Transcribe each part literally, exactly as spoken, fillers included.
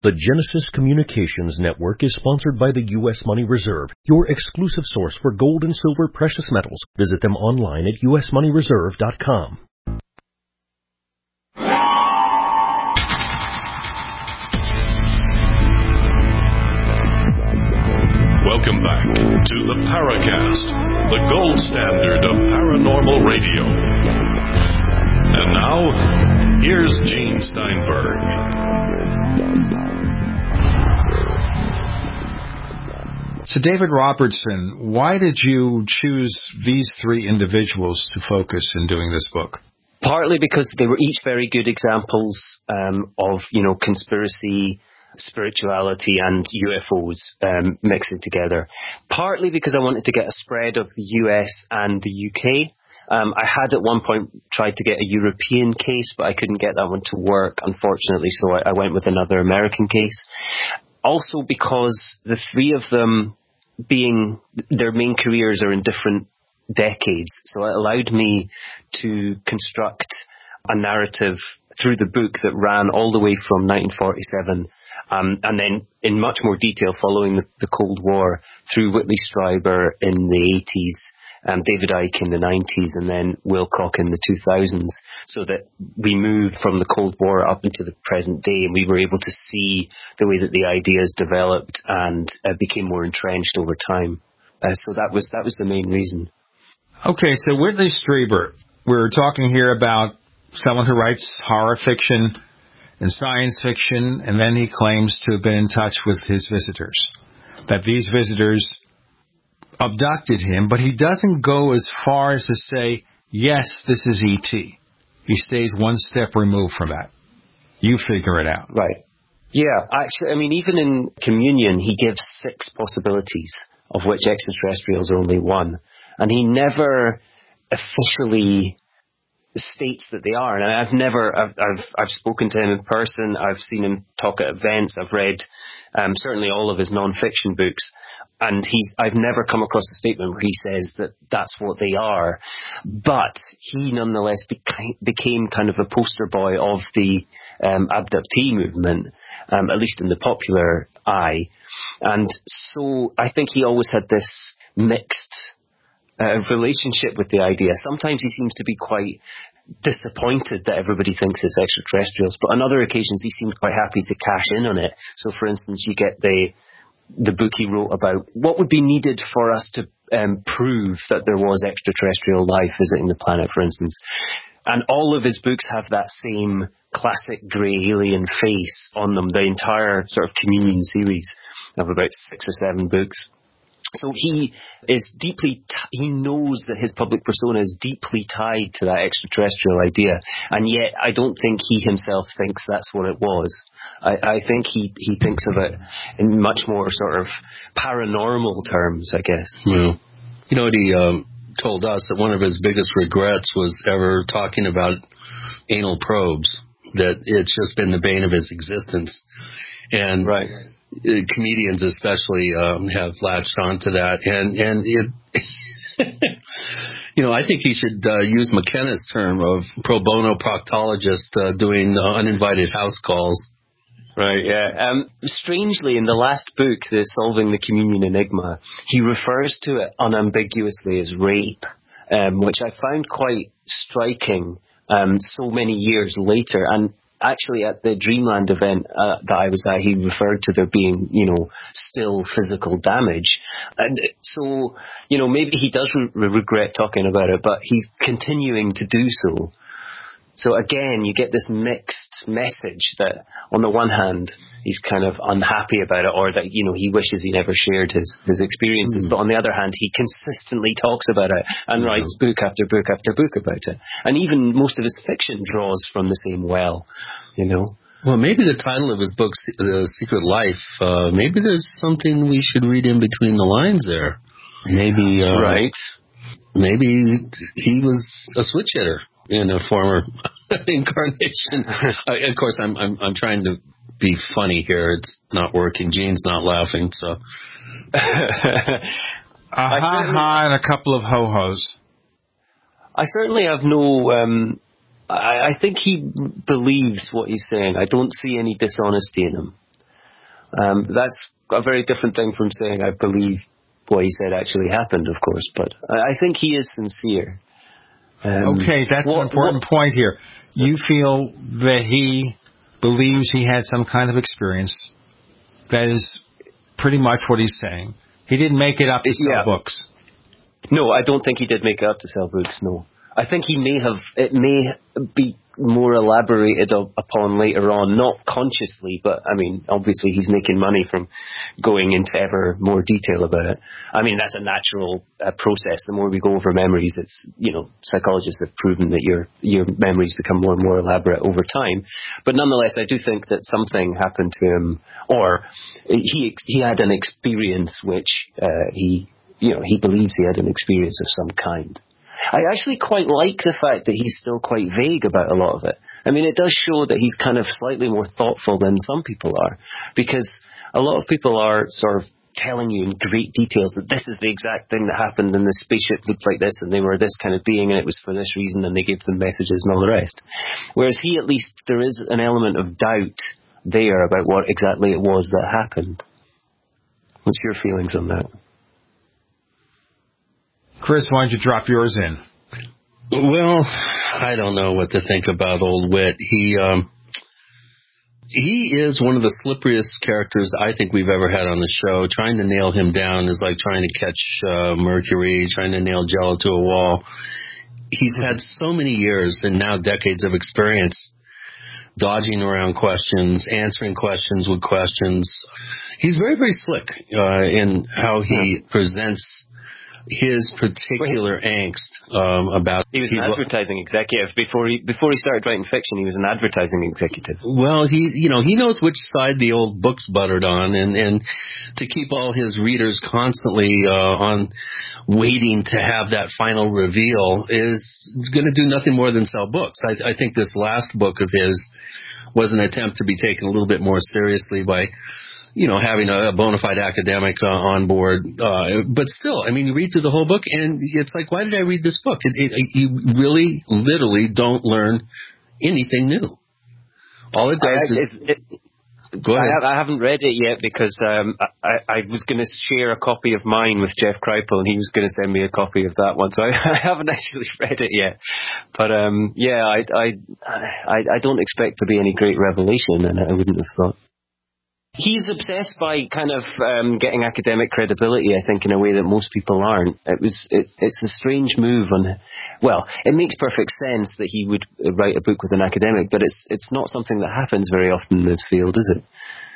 The Genesis Communications Network is sponsored by the U S Money Reserve, your exclusive source for gold and silver precious metals. Visit them online at u s money reserve dot com. Welcome back to the Paracast, the gold standard of paranormal radio. And now, here's Gene Steinberg. So, David Robertson, why did you choose these three individuals to focus in doing this book? Partly because they were each very good examples um, of, you know, conspiracy, spirituality and U F Os um, mixing together. Partly because I wanted to get a spread of the U S and the U K. Um, I had at one point tried to get a European case, but I couldn't get that one to work, unfortunately, so I, I went with another American case. Also because the three of them being, their main careers are in different decades, so it allowed me to construct a narrative through the book that ran all the way from nineteen forty-seven um, and then in much more detail following the, the Cold War through Whitley Strieber in the eighties, um, David Icke in the nineties, and then Wilcock in the two thousands, so that we moved from the Cold War up into the present day, and we were able to see the way that the ideas developed and uh, became more entrenched over time. Uh, so that was that was the main reason. Okay, so Whitley Strieber, we're talking here about someone who writes horror fiction and science fiction, and then he claims to have been in touch with his visitors, that these visitors abducted him, but he doesn't go as far as to say, yes, this is E T. He stays one step removed from that. You figure it out. Right. Yeah, actually, I mean, even in Communion, he gives six possibilities, of which extraterrestrials are only one. And he never officially states that they are. And I've never, I've, I've, I've spoken to him in person. I've seen him talk at events. I've read um, certainly all of his non-fiction books. And he's, I've never come across a statement where he says that that's what they are. But he nonetheless beca- became kind of a poster boy of the um, abductee movement, um, at least in the popular eye. And so I think he always had this mixed uh, relationship with the idea. Sometimes he seems to be quite disappointed that everybody thinks it's extraterrestrials, but on other occasions he seems quite happy to cash in on it. So, for instance, you get the the book he wrote about what would be needed for us to um, prove that there was extraterrestrial life visiting the planet, for instance. And all of his books have that same classic grey alien face on them, the entire sort of Communion series of about six or seven books. So he is deeply, t- he knows that his public persona is deeply tied to that extraterrestrial idea. And yet I don't think he himself thinks that's what it was. I, I think he, he thinks of it in much more sort of paranormal terms, I guess. Yeah. You know what he um, told us? That one of his biggest regrets was ever talking about anal probes, that it's just been the bane of his existence. And right. Comedians especially um, have latched onto that, and and it, you know, I think he should uh, use McKenna's term of pro bono proctologist uh, doing uh, uninvited house calls. Right, yeah. Um, strangely, in the last book, the Solving the Communion Enigma, he refers to it unambiguously as rape, um, which I found quite striking um, so many years later. And actually, at the Dreamland event uh, that I was at, he referred to there being, you know, still physical damage. And so, you know, maybe he does re- regret talking about it, but he's continuing to do so. So again, you get this mixed message that on the one hand, he's kind of unhappy about it, or that, you know, he wishes he never shared his, his experiences. Mm. But on the other hand, he consistently talks about it and mm. writes book after book after book about it. And even most of his fiction draws from the same well, you know. Well, maybe the title of his book, The Secret Life, uh, maybe there's something we should read in between the lines there. Maybe, uh, right. Maybe he was a switch hitter in a former incarnation. uh, of course, I'm, I'm I'm trying to be funny here. It's not working. Gene's not laughing, so. a ha-ha and a couple of ho-hos. I certainly have no... Um, I, I think he believes what he's saying. I don't see any dishonesty in him. Um, that's a very different thing from saying I believe what he said actually happened, of course, but I, I think he is sincere. Um, okay, that's what, an important what, point here. You feel that he believes he had some kind of experience. That is pretty much what he's saying. He didn't make it up to sell yeah. books. No, I don't think he did make it up to sell books, no. I think he may have, it may be more elaborated upon later on, not consciously, but I mean, obviously he's making money from going into ever more detail about it. I mean, that's a natural uh, process. The more we go over memories, it's, you know, psychologists have proven that your your memories become more and more elaborate over time. But nonetheless, I do think that something happened to him, or he he had an experience which uh, he, you know, he believes he had an experience of some kind. I actually quite like the fact that he's still quite vague about a lot of it. I mean, it does show that he's kind of slightly more thoughtful than some people are, because a lot of people are sort of telling you in great details that this is the exact thing that happened and the spaceship looked like this and they were this kind of being and it was for this reason and they gave them messages and all the rest. Whereas he, at least, there is an element of doubt there about what exactly it was that happened. What's your feelings on that? Chris, why don't you drop yours in? Well, I don't know what to think about old Whit. He um, he is one of the slipperiest characters I think we've ever had on the show. Trying to nail him down is like trying to catch uh, Mercury, trying to nail Jello to a wall. He's had so many years and now decades of experience dodging around questions, answering questions with questions. He's very, very slick uh, in how he presents his particular angst um, about... He was an advertising executive. Before he before he started writing fiction, he was an advertising executive. Well, he you know he knows which side the old book's buttered on, and, and to keep all his readers constantly uh, on waiting to have that final reveal is going to do nothing more than sell books. I, I think this last book of his was an attempt to be taken a little bit more seriously by... you know, having a bona fide academic uh, on board. Uh, but still, I mean, you read through the whole book, and it's like, why did I read this book? It, it, you really, literally don't learn anything new. All it does I, is... It, it, go ahead. I, have, I haven't read it yet because um, I, I was going to share a copy of mine with Jeff Kripal, and he was going to send me a copy of that one. So I, I haven't actually read it yet. But, um, yeah, I, I, I, I don't expect to be any great revelation, and I wouldn't have thought. He's obsessed by kind of um, getting academic credibility, I think, in a way that most people aren't. It was it, it's a strange move on. Well, it makes perfect sense that he would write a book with an academic, but it's it's not something that happens very often in this field, is it?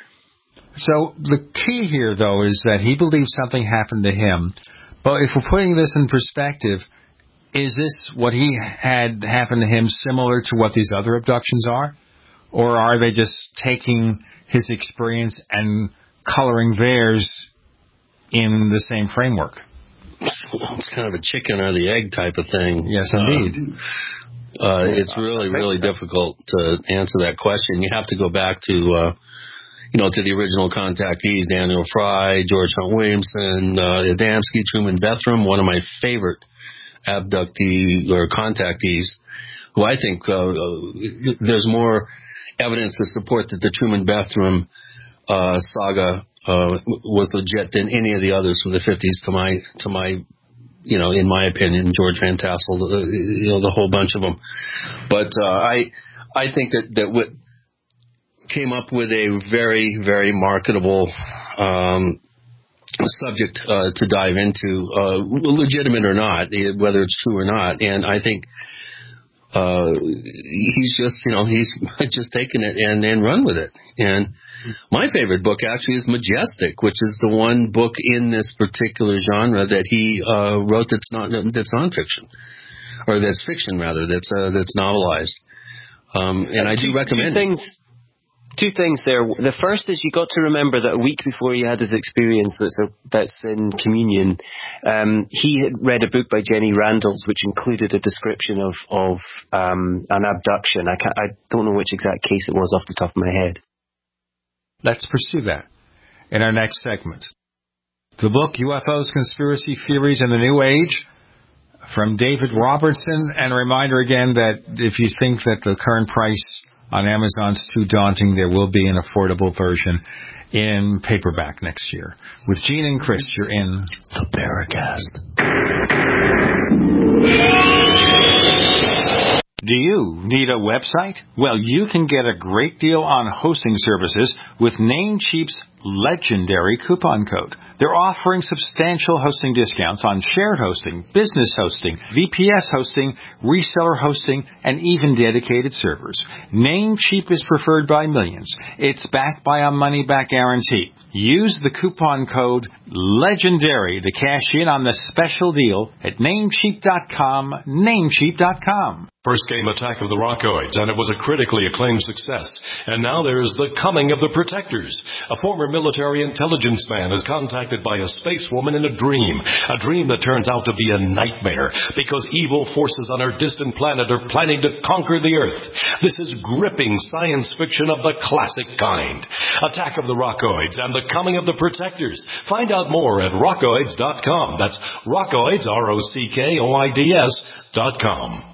So the key here, though, is that he believes something happened to him. But if we're putting this in perspective, is this what he had happen to him similar to what these other abductions are, or are they just taking his experience and coloring theirs in the same framework? It's kind of a chicken or the egg type of thing. Yes, indeed. Uh, uh, it's really, really difficult to answer that question. You have to go back to, uh, you know, to the original contactees, Daniel Fry, George Hunt Williamson, uh, Adamski, Truman Bethram, one of my favorite abductee or contactees, who I think uh, there's more evidence to support that the Truman Bethram uh, saga uh, was legit than any of the others from the fifties. To my, to my, you know, in my opinion, George Van Tassel, uh, you know, the whole bunch of them. But uh, I, I think that that what came up with a very, very marketable um, subject uh, to dive into, uh, legitimate or not, whether it's true or not, and I think. Uh, he's just, you know, he's just taken it and, and run with it. And my favorite book actually is Majestic, which is the one book in this particular genre that he uh, wrote that's not that's nonfiction, or that's fiction rather, that's uh, that's novelized. Um, and I do recommend things. it. Two things there. The first is you got to remember that a week before he had his experience that's a, that's in Communion, um, he had read a book by Jenny Randalls which included a description of of um, an abduction. I can't, I don't know which exact case it was off the top of my head. Let's pursue that in our next segment. The book U F Os, Conspiracy Theories in the New Age, from David Robertson. And a reminder again that if you think that the current price on Amazon's too daunting. There will be an affordable version in paperback next year. With Gene and Chris, you're in the Paracast. Do you need a website? Well, you can get a great deal on hosting services with Namecheap's legendary coupon code. They're offering substantial hosting discounts on shared hosting, business hosting, V P S hosting, reseller hosting, and even dedicated servers. Namecheap is preferred by millions. It's backed by a money-back guarantee. Use the coupon code LEGENDARY to cash in on the special deal at namecheap dot com, namecheap dot com. First came Attack of the Rockoids, and it was a critically acclaimed success. And now there's The Coming of the Protectors. A former military intelligence man is contacted by a space woman in a dream, a dream that turns out to be a nightmare because evil forces on our distant planet are planning to conquer the Earth. This is gripping science fiction of the classic kind. Attack of the Rockoids and The Coming of the Protectors. Find out more at rockoids dot com. That's Rockoids, R O C K O I D S dot com.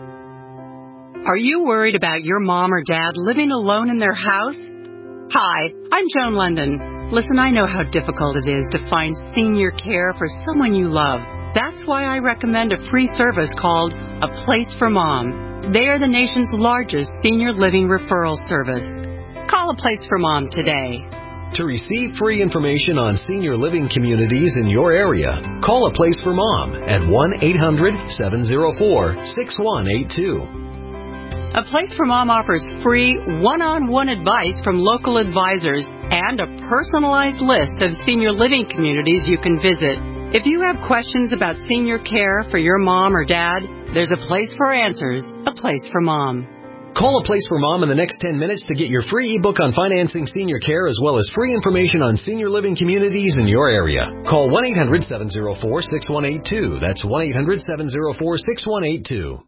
Are you worried about your mom or dad living alone in their house? Hi, I'm Joan London. Listen, I know how difficult it is to find senior care for someone you love. That's why I recommend a free service called A Place for Mom. They are the nation's largest senior living referral service. Call A Place for Mom today. To receive free information on senior living communities in your area, call A Place for Mom at one eight hundred seven oh four six one eight two. A Place for Mom offers free one-on-one advice from local advisors and a personalized list of senior living communities you can visit. If you have questions about senior care for your mom or dad, there's a place for answers, A Place for Mom. Call A Place for Mom in the next ten minutes to get your free ebook on financing senior care as well as free information on senior living communities in your area. Call one eight hundred seven oh four six one eight two. That's one eight hundred seven oh four six one eight two.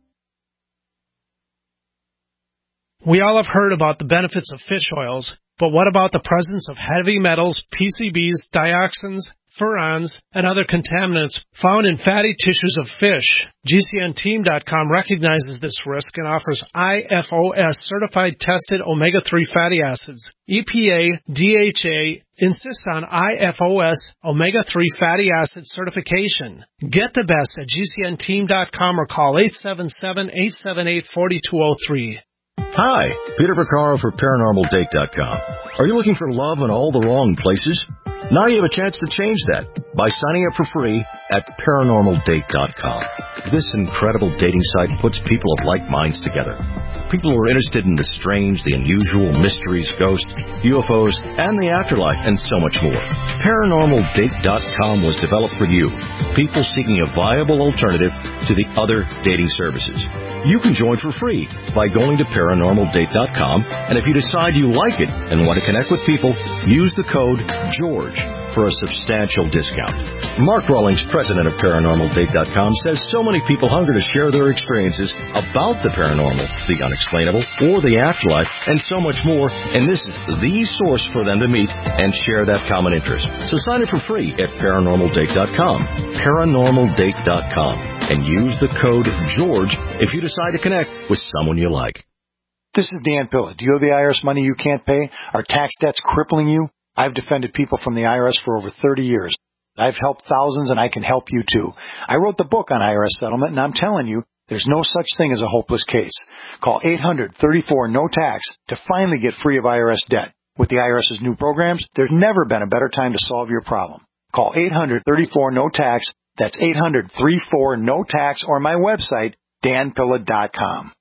We all have heard about the benefits of fish oils, but what about the presence of heavy metals, P C Bs, dioxins, furans, and other contaminants found in fatty tissues of fish? G C N team dot com recognizes this risk and offers I F O S certified tested omega three fatty acids. E P A, D H A insist on I F O S omega three fatty acid certification. Get the best at G C N team dot com or call eight seven seven, eight seven eight, four two zero three. Hi, Peter Vaccaro for paranormal date dot com. Are you looking for love in all the wrong places? Now you have a chance to change that by signing up for free at paranormal date dot com. This incredible dating site puts people of like minds together. People who are interested in the strange, the unusual, mysteries, ghosts, U F Os, and the afterlife, and so much more. paranormal date dot com was developed for you, people seeking a viable alternative to the other dating services. You can join for free by going to paranormal date dot com, and if you decide you like it and want to connect with people, use the code GEORGE for a substantial discount. Mark Rawlings, president of paranormal date dot com, says so many people hunger to share their experiences about the paranormal, the unexplainable, or the afterlife, and so much more, and this is the source for them to meet and share that common interest. So sign up for free at paranormal date dot com, paranormal date dot com, and use the code GEORGE if you decide to connect with someone you like. This is Dan Pilla. Do you have the I R S money you can't pay? Are tax debts crippling you? I've defended people from the I R S for over thirty years. I've helped thousands, and I can help you too. I wrote the book on I R S settlement, and I'm telling you, there's no such thing as a hopeless case. Call eight hundred, thirty-four, no tax to finally get free of I R S debt. With the IRS's new programs, there's never been a better time to solve your problem. Call eight hundred, thirty-four, no tax. That's eight hundred, thirty-four, no tax, or my website, dan pilla dot com.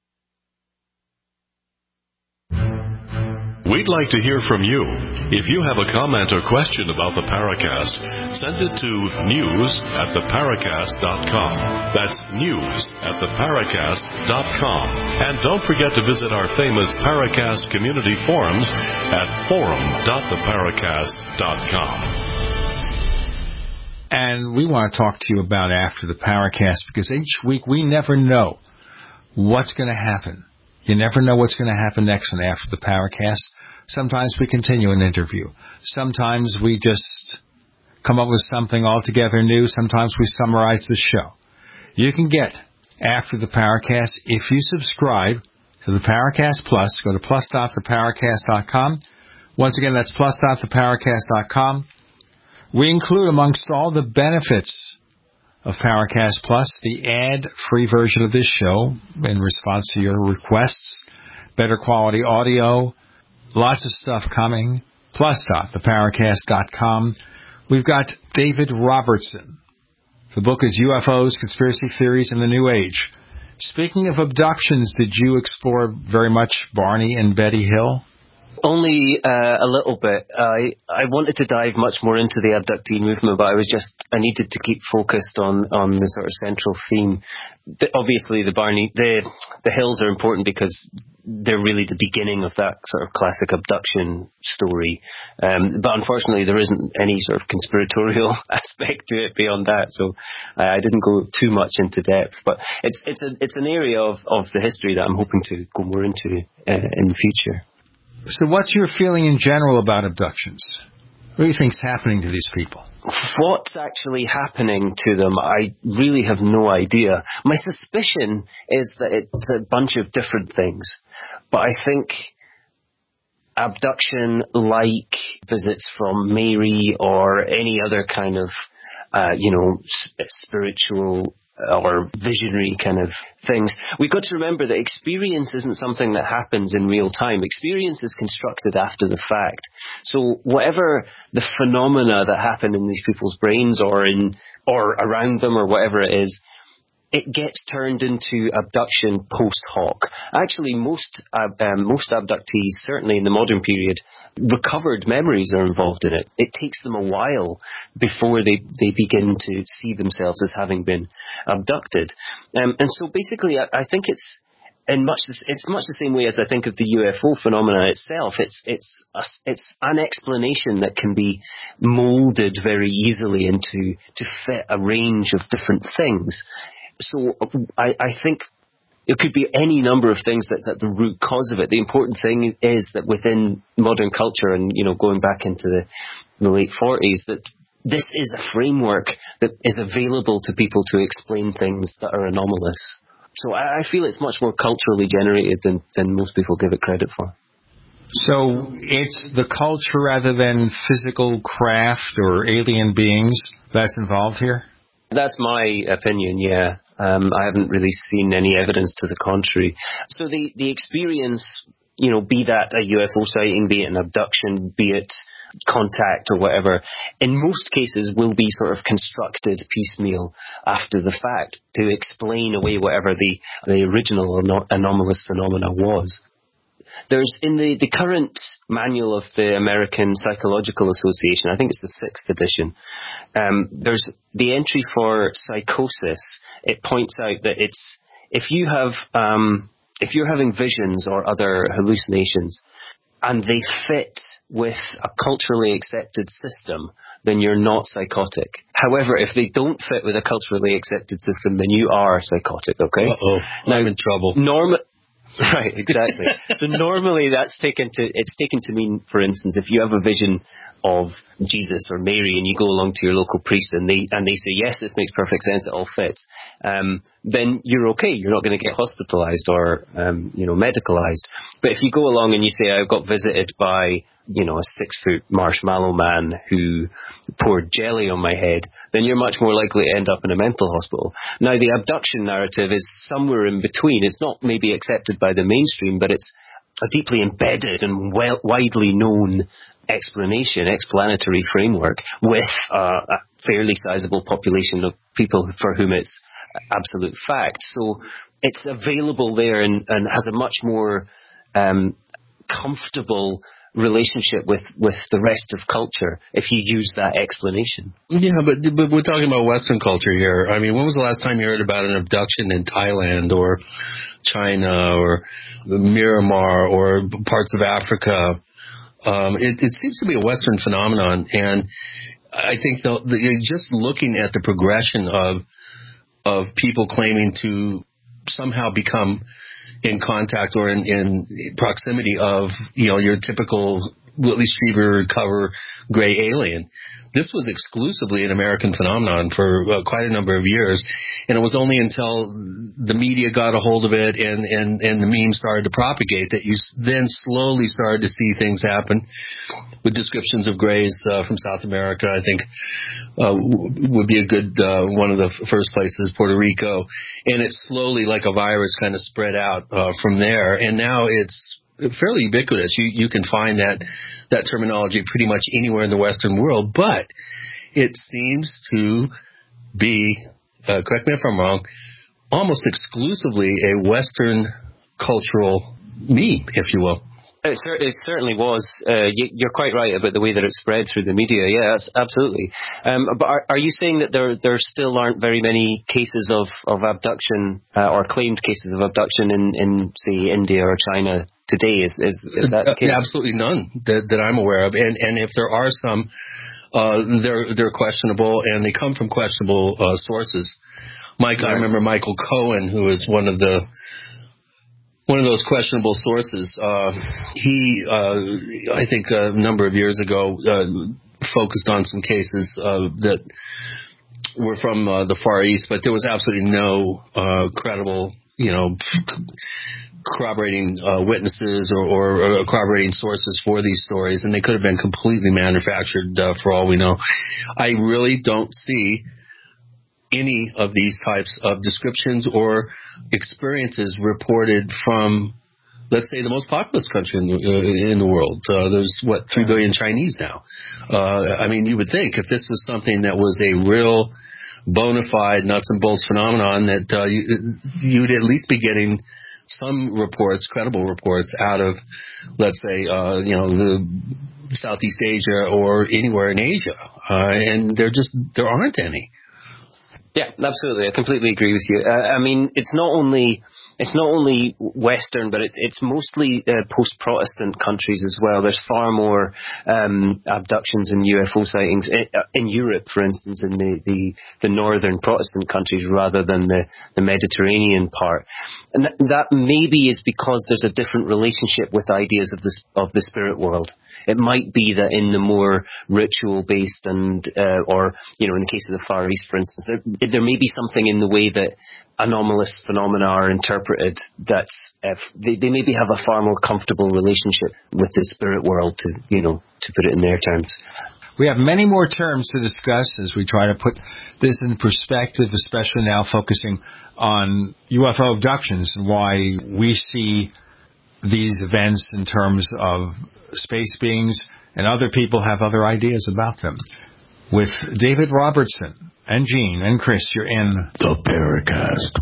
We'd like to hear from you. If you have a comment or question about the Paracast, send it to news at the paracast dot com. That's news at the paracast dot com. And don't forget to visit our famous Paracast community forums at forum dot the paracast dot com. And we want to talk to you about After the Paracast, because each week we never know what's going to happen. You never know what's going to happen next and After the Paracast. Sometimes we continue an interview. Sometimes we just come up with something altogether new. Sometimes we summarize the show. You can get After the Paracast if you subscribe to the Paracast Plus. Go to plus dot the paracast dot com. Once again, that's plus dot the paracast dot com. We include amongst all the benefits of Paracast Plus the ad-free version of this show in response to your requests, better quality audio, lots of stuff coming, plus dot the paracast dot com. We've got David Robertson. The book is U F Os, Conspiracy Theories, and the New Age. Speaking of abductions, did you explore very much Barney and Betty Hill? Only uh, a little bit. I I wanted to dive much more into the abductee movement, but I was just I needed to keep focused on, on the sort of central theme. The, obviously, the Barney the the Hills are important because they're really the beginning of that sort of classic abduction story. Um, but unfortunately, there isn't any sort of conspiratorial aspect to it beyond that, so I, I didn't go too much into depth. But it's it's a it's an area of, of the history that I'm hoping to go more into uh, in the future. So what's your feeling in general about abductions? What do you think's happening to these people? What's actually happening to them, I really have no idea. My suspicion is that it's a bunch of different things. But I think abduction, like visits from Mary or any other kind of, uh, you know, s- spiritual or visionary kind of things. We've got to remember that experience isn't something that happens in real time. Experience is constructed after the fact. So whatever the phenomena that happen in these people's brains or in or around them or whatever it is, it gets turned into abduction post hoc. Actually, most uh, um, most abductees, certainly in the modern period, recovered memories are involved in it. It takes them a while before they, they begin to see themselves as having been abducted. Um, and so basically, I, I think it's in much this, it's much the same way as I think of the U F O phenomena itself. It's it's a, it's an explanation that can be molded very easily into to fit a range of different things. So I, I think it could be any number of things that's at the root cause of it. The important thing is that within modern culture and, you know, going back into the, the late forties, that this is a framework that is available to people to explain things that are anomalous. So I, I feel it's much more culturally generated than, than most people give it credit for. So it's the culture rather than physical craft or alien beings that's involved here? That's my opinion, yeah. Um, I haven't really seen any evidence to the contrary. So the, the experience, you know, be that a U F O sighting, be it an abduction, be it contact or whatever, in most cases will be sort of constructed piecemeal after the fact to explain away whatever the, the original anom- anomalous phenomena was. There's, in the, the current manual of the American Psychological Association, I think it's the sixth edition, um, there's the entry for psychosis. It points out that it's, if you have, um, if you're having visions or other hallucinations and they fit with a culturally accepted system, then you're not psychotic. However, if they don't fit with a culturally accepted system, then you are psychotic, okay? Uh-oh, now, I'm in trouble. Norm- Right, exactly. So normally that's taken to, it's taken to mean, for instance, if you have a vision of Jesus or Mary and you go along to your local priest and they and they say, yes, this makes perfect sense, it all fits, um, then you're okay. You're not going to get hospitalized or, um, you know, medicalized. But if you go along and you say, I've got visited by, you know, a six-foot marshmallow man who poured jelly on my head, then you're much more likely to end up in a mental hospital. Now, the abduction narrative is somewhere in between. It's not maybe accepted by the mainstream, but it's a deeply embedded and well, widely known explanation, explanatory framework with uh, a fairly sizable population of people for whom it's absolute fact. So it's available there and, and has a much more um, comfortable relationship with, with the rest of culture if you use that explanation. Yeah, but but we're talking about Western culture here. I mean, when was the last time you heard about an abduction in Thailand or China or Myanmar or parts of Africa? Um, it, it seems to be a Western phenomenon, and I think the, the, just looking at the progression of of people claiming to somehow become in contact or in, in proximity of, you know, your typical Whitley Strieber cover gray alien. This was exclusively an American phenomenon for uh, quite a number of years, and it was only until the media got a hold of it and, and, and the memes started to propagate that you then slowly started to see things happen with descriptions of grays uh, from South America. I think uh, w- would be a good uh, one of the f- first places, Puerto Rico, and it slowly, like a virus, kind of spread out uh, from there, and now it's fairly ubiquitous. You you can find that that terminology pretty much anywhere in the Western world, but it seems to be, uh, correct me if I'm wrong, almost exclusively a Western cultural meme, if you will. It, cer- it certainly was. Uh, you, you're quite right about the way that it spread through the media. Yeah, that's absolutely. Um, but are, are you saying that there there still aren't very many cases of, of abduction uh, or claimed cases of abduction in, in, say, India or China today? Is is, is that the case? Absolutely none that, that I'm aware of. And, and if there are some, uh, they're they're questionable, and they come from questionable uh, sources. Mike, right. I remember Michael Cohen, who is one of the One of those questionable sources. Uh, he, uh, I think, a number of years ago, uh, focused on some cases uh, that were from uh, the Far East, but there was absolutely no uh, credible, you know, corroborating uh, witnesses or, or, or corroborating sources for these stories, and they could have been completely manufactured uh, for all we know. I really don't see any of these types of descriptions or experiences reported from, let's say, the most populous country in the, uh, in the world. Uh, there's, what, three billion Chinese now. Uh, I mean, you would think if this was something that was a real bona fide nuts and bolts phenomenon that uh, you, you'd at least be getting some reports, credible reports out of, let's say, uh, you know, the Southeast Asia or anywhere in Asia. Uh, and there just, there aren't any. Yeah, absolutely. I completely agree with you. Uh, I mean, it's not only it's not only Western, but it's it's mostly uh, post-Protestant countries as well. There's far more um, abductions and U F O sightings in, uh, in Europe, for instance, in the, the, the northern Protestant countries rather than the, the Mediterranean part. And th- that maybe is because there's a different relationship with ideas of the of the spirit world. It might be that in the more ritual-based and, uh, or, you know, in the case of the Far East, for instance, there, there may be something in the way that anomalous phenomena are interpreted that's, uh, they, they maybe have a far more comfortable relationship with the spirit world, to, you know, to put it in their terms. We have many more terms to discuss as we try to put this in perspective, especially now focusing on U F O abductions and why we see these events in terms of space beings, and other people have other ideas about them. With David Robertson and Gene and Chris, you're in the Paracast.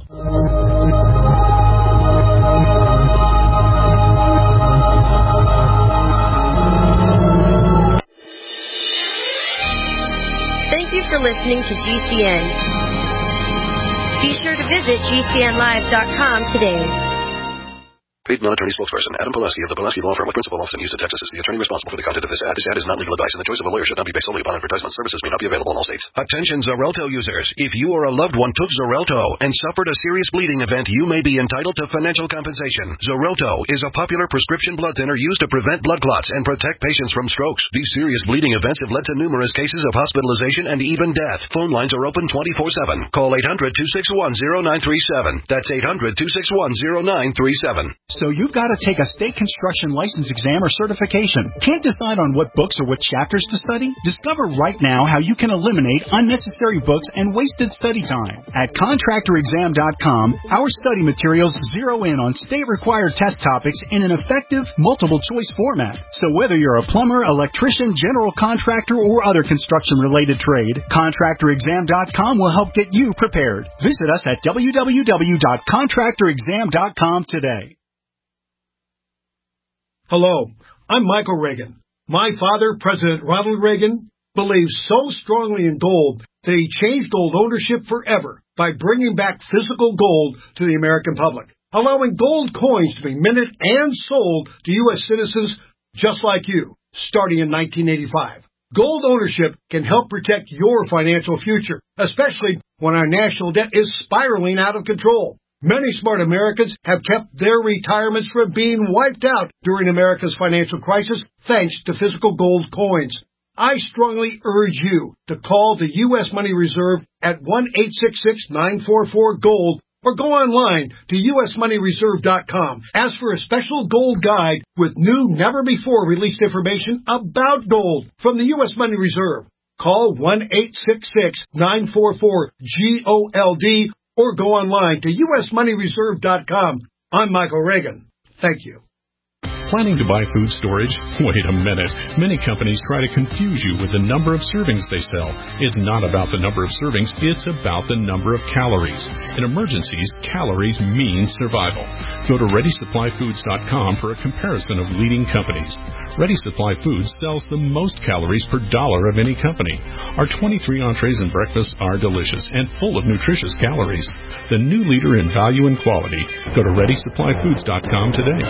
Thank you for listening to G C N. Be sure to visit G C N live dot com today. Paid non-attorney spokesperson Adam Pulaski of the Pulaski Law Firm with principal office in Houston, Texas is the attorney responsible for the content of this ad. This ad is not legal advice, and the choice of a lawyer should not be based solely upon advertisement. Services may not be available in all states. Attention Xarelto users. If you or a loved one took Xarelto and suffered a serious bleeding event, you may be entitled to financial compensation. Xarelto is a popular prescription blood thinner used to prevent blood clots and protect patients from strokes. These serious bleeding events have led to numerous cases of hospitalization and even death. Phone lines are open twenty-four seven. Call eight hundred, two six one, zero nine three seven. That's eight hundred, two six one, zero nine three seven. So you've got to take a state construction license exam or certification. Can't decide on what books or what chapters to study? Discover right now how you can eliminate unnecessary books and wasted study time. At contractor exam dot com, our study materials zero in on state-required test topics in an effective, multiple-choice format. So whether you're a plumber, electrician, general contractor, or other construction-related trade, contractor exam dot com will help get you prepared. Visit us at w w w dot contractor exam dot com today. Hello, I'm Michael Reagan. My father, President Ronald Reagan, believes so strongly in gold that he changed gold ownership forever by bringing back physical gold to the American public, allowing gold coins to be minted and sold to U S citizens just like you, starting in nineteen eighty-five. Gold ownership can help protect your financial future, especially when our national debt is spiraling out of control. Many smart Americans have kept their retirements from being wiped out during America's financial crisis thanks to physical gold coins. I strongly urge you to call the U S Money Reserve at one eight six six, nine four four, GOLD or go online to U S money reserve dot com. Ask for a special gold guide with new, never-before-released information about gold from the U S Money Reserve. Call one eight six six, nine four four, GOLD or go online to U S money reserve dot com. I'm Michael Reagan. Thank you. Planning to buy food storage? Wait a minute. Many companies try to confuse you with the number of servings they sell. It's not about the number of servings, it's about the number of calories. In emergencies, calories mean survival. Go to ready supply foods dot com for a comparison of leading companies. Ready Supply Foods sells the most calories per dollar of any company. Our twenty-three entrees and breakfasts are delicious and full of nutritious calories. The new leader in value and quality. Go to ready supply foods dot com today.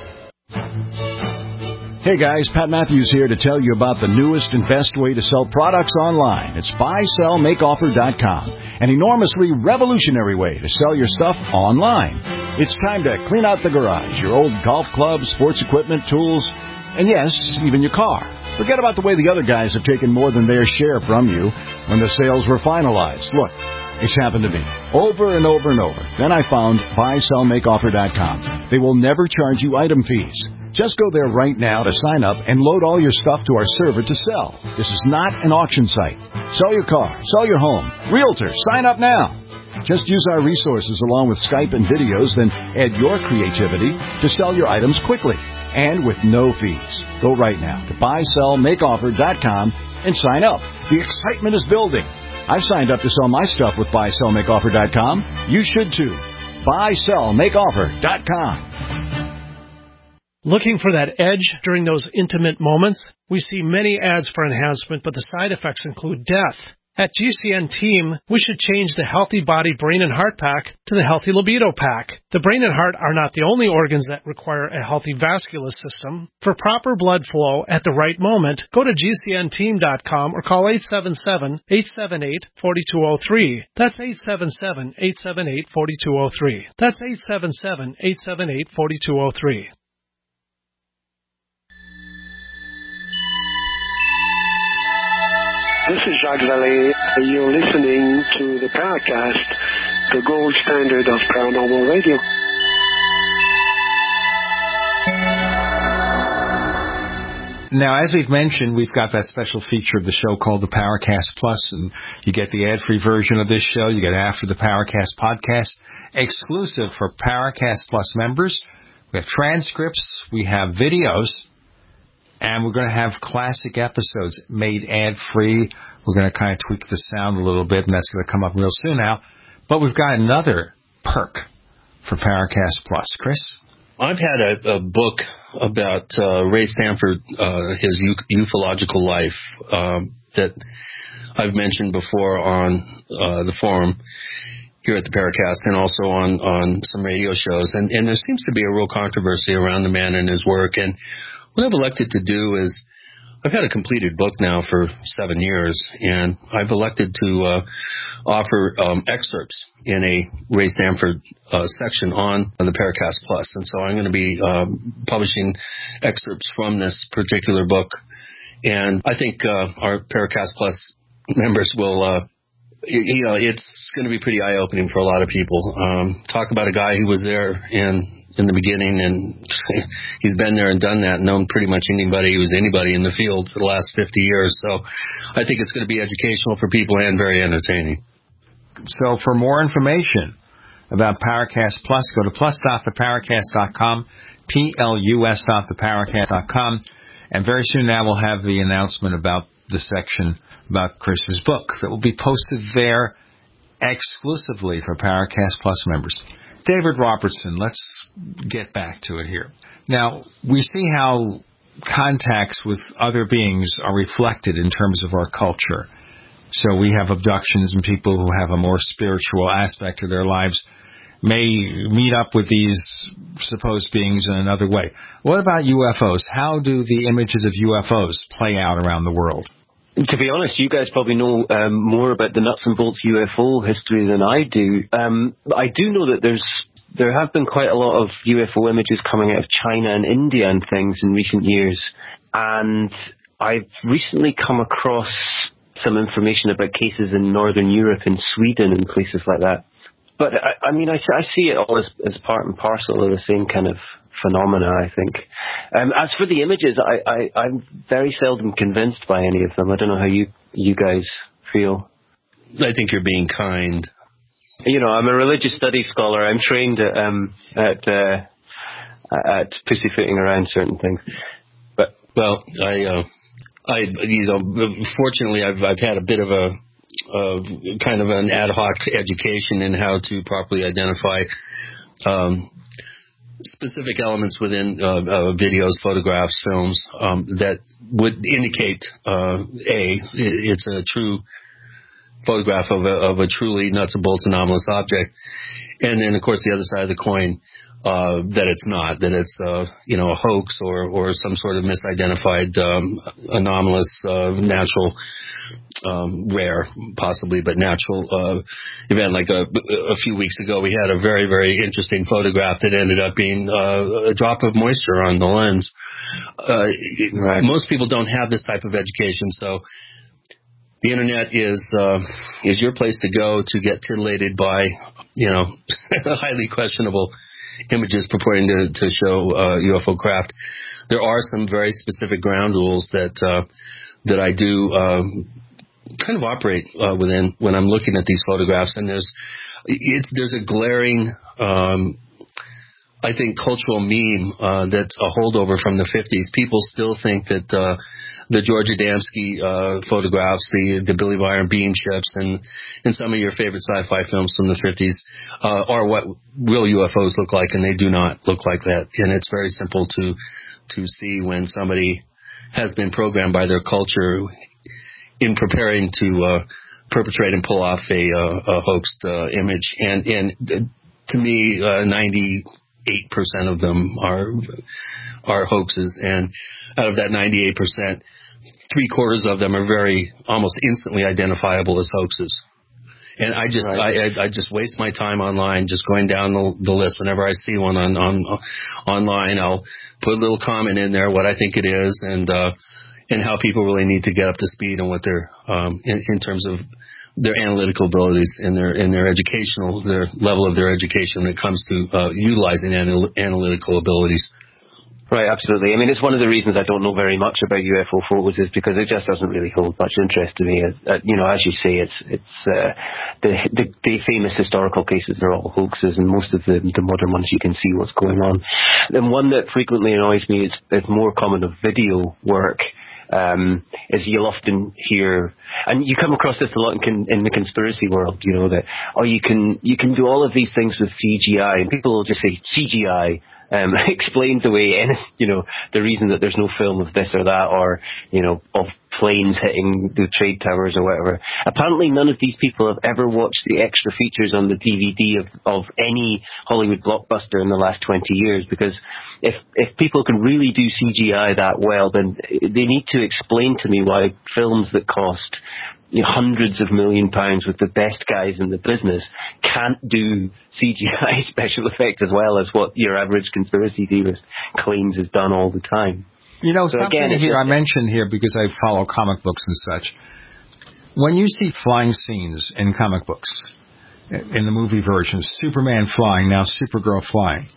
Hey guys, Pat Matthews here to tell you about the newest and best way to sell products online. It's buy sell make offer dot com, an enormously revolutionary way to sell your stuff online. It's time to clean out the garage, your old golf clubs, sports equipment, tools, and yes, even your car. Forget about the way the other guys have taken more than their share from you when the sales were finalized. Look, it's happened to me over and over and over. Then I found buy sell make offer dot com. They will never charge you item fees. Just go there right now to sign up and load all your stuff to our server to sell. This is not an auction site. Sell your car, sell your home. Realtor, sign up now. Just use our resources along with Skype and videos, then add your creativity to sell your items quickly and with no fees. Go right now to buy sell make offer dot com and sign up. The excitement is building. I've signed up to sell my stuff with buy sell make offer dot com. You should too. buy sell make offer dot com. Looking for that edge during those intimate moments? We see many ads for enhancement, but the side effects include death. At G C N Team, we should change the Healthy Body Brain and Heart Pack to the Healthy Libido Pack. The brain and heart are not the only organs that require a healthy vascular system. For proper blood flow at the right moment, go to G C N team dot com or call eight seven seven, eight seven eight, four two zero three. That's eight seven seven, eight seven eight, four two zero three. That's eight seven seven, eight seven eight, four two zero three. This is Jacques Vallée. You're listening to the Paracast, the gold standard of paranormal radio. Now, as we've mentioned, we've got that special feature of the show called the Paracast Plus, and you get the ad-free version of this show. You get After the Paracast podcast, exclusive for Paracast Plus members. We have transcripts, we have videos, and we're going to have classic episodes made ad-free. We're going to kind of tweak the sound a little bit, and that's going to come up real soon now. But we've got another perk for Paracast Plus. Chris? I've had a, a book about uh, Ray Stanford, uh, his u- ufological life, um, that I've mentioned before on uh, the forum here at the Paracast and also on, on some radio shows. And, and there seems to be a real controversy around the man and his work. And what I've elected to do is, I've had a completed book now for seven years, and I've elected to uh, offer um, excerpts in a Ray Stanford uh, section on the Paracast Plus. And so I'm going to be um, publishing excerpts from this particular book. And I think uh, our Paracast Plus members will, uh, you know, it's going to be pretty eye-opening for a lot of people. Um, talk about a guy who was there and in the beginning, and he's been there and done that, known pretty much anybody who's anybody in the field for the last fifty years. So I think it's going to be educational for people and very entertaining. So for more information about Paracast Plus, go to plus dot the paracast dot com, P L U S dot the paracast dot com, and very soon now we'll have the announcement about the section about Chris's book that will be posted there exclusively for Paracast Plus members. David Robertson, let's get back to it here. Now, we see how contacts with other beings are reflected in terms of our culture. So we have abductions, and people who have a more spiritual aspect to their lives may meet up with these supposed beings in another way. What about U F Os? How do the images of U F Os play out around the world? To be honest, you guys probably know um, more about the nuts and bolts U F O history than I do. Um, but I do know that there's there have been quite a lot of U F O images coming out of China and India and things in recent years. And I've recently come across some information about cases in Northern Europe and Sweden and places like that. But, I, I mean, I, I see it all as, as part and parcel of the same kind of phenomena, I think. Um, as for the images, I, I, I'm very seldom convinced by any of them. I don't know how you, you guys feel. I think you're being kind. You know, I'm a religious studies scholar. I'm trained at, um, at, uh, at pussyfooting around certain things. But Well, I... Uh... I, you know, fortunately, I've I've had a bit of a uh, kind of an ad hoc education in how to properly identify um, specific elements within uh, uh, videos, photographs, films um, that would indicate uh, a it's a true photograph of a of a truly nuts and bolts anomalous object, and then of course the other side of the coin. Uh, that it's not, that it's, uh, you know, a hoax or, or some sort of misidentified, um, anomalous, uh, natural, um, rare, possibly, but natural, uh, event. Like a, a few weeks ago, we had a very, very interesting photograph that ended up being, uh, a drop of moisture on the lens. Uh, right. Most people don't have this type of education, so the internet is, uh, is your place to go to get titillated by, you know, highly questionable images purporting to, to show uh, U F O craft. There are some very specific ground rules that uh, that I do um, kind of operate uh, within when I'm looking at these photographs. And there's it's there's a glaring, um, I think, cultural meme uh, that's a holdover from the fifties. People still think that uh, the George Adamski uh, photographs, the the Billy Byron beam ships, and and some of your favorite sci-fi films from the fifties uh, are what real U F Os look like, and they do not look like that. And it's very simple to to see when somebody has been programmed by their culture in preparing to uh, perpetrate and pull off a, uh, a hoaxed uh, image. And and to me, uh, ninety-eight percent of them are are hoaxes, and out of that ninety-eight percent, three quarters of them are very almost instantly identifiable as hoaxes. And I just right. I, I just waste my time online just going down the, the list. Whenever I see one on, on online, I'll put a little comment in there what I think it is, and uh, and how people really need to get up to speed on what they're um, in, in terms of their analytical abilities and their in their educational their level of their education when it comes to uh, utilizing anal- analytical abilities. Right, absolutely. I mean, it's one of the reasons I don't know very much about U F O photos is because it just doesn't really hold much interest to me. Uh, you know, as you say, it's it's uh, the, the the famous historical cases are all hoaxes, and most of the the modern ones you can see what's going on. And one that frequently annoys me is, is more common of video work. Um, is you'll often hear, and you come across this a lot in, con, in the conspiracy world, you know, that, oh, you can, you can do all of these things with C G I, and people will just say C G I, um, explains away any, you know, the reason that there's no film of this or that, or, you know, of planes hitting the trade towers or whatever. Apparently none of these people have ever watched the extra features on the D V D of, of any Hollywood blockbuster in the last twenty years, because if if people can really do C G I that well, then they need to explain to me why films that cost, you know, hundreds of million pounds with the best guys in the business can't do C G I special effects as well as what your average conspiracy theorist claims is done all the time. You know, so something again, here I mentioned here because I follow comic books and such. When you see flying scenes in comic books, in the movie versions, Superman flying, now Supergirl flying,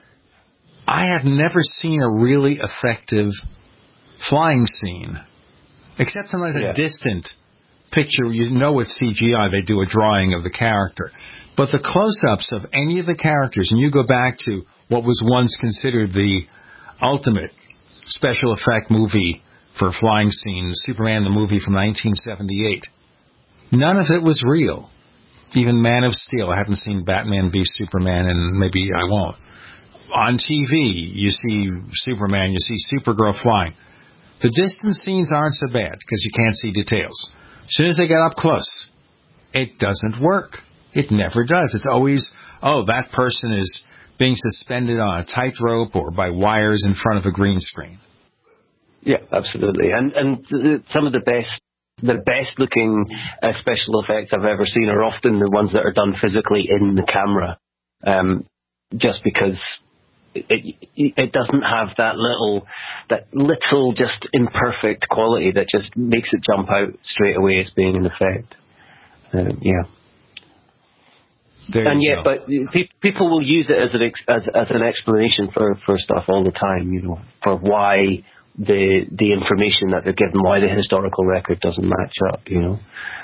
I have never seen a really effective flying scene, except sometimes yeah. a distant picture. You know it's C G I. They do a drawing of the character. But the close-ups of any of the characters, and you go back to what was once considered the ultimate special effect movie for flying scenes, Superman the movie from nineteen seventy-eight, none of it was real. Even Man of Steel. I haven't seen Batman v Superman, and maybe I won't. On T V, you see Superman, you see Supergirl flying. The distance scenes aren't so bad because you can't see details. As soon as they get up close, it doesn't work. It never does. It's always, oh, that person is being suspended on a tightrope or by wires in front of a green screen. Yeah, absolutely. And and some of the best the best looking uh, special effects I've ever seen are often the ones that are done physically in the camera. Um, just because it, it, it doesn't have that little, that little just imperfect quality that just makes it jump out straight away as being an effect. Um, yeah. There and yet, go. but pe- people will use it as an ex- as as an explanation for, for stuff all the time. You know, for why the the information that they're given, why the historical record doesn't match up. You know,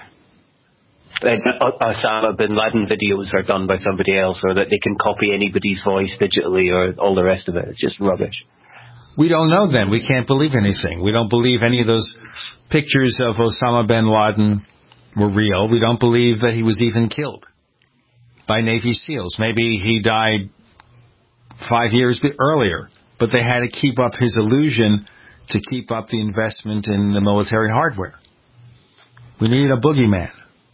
and Osama bin Laden videos are done by somebody else, or that they can copy anybody's voice digitally, or all the rest of it. It's just rubbish. We don't know then. We can't believe anything. We don't believe any of those pictures of Osama bin Laden were real. We don't believe that he was even killed by Navy SEALs. Maybe he died five years earlier, but they had to keep up his illusion to keep up the investment in the military hardware. We needed a boogeyman.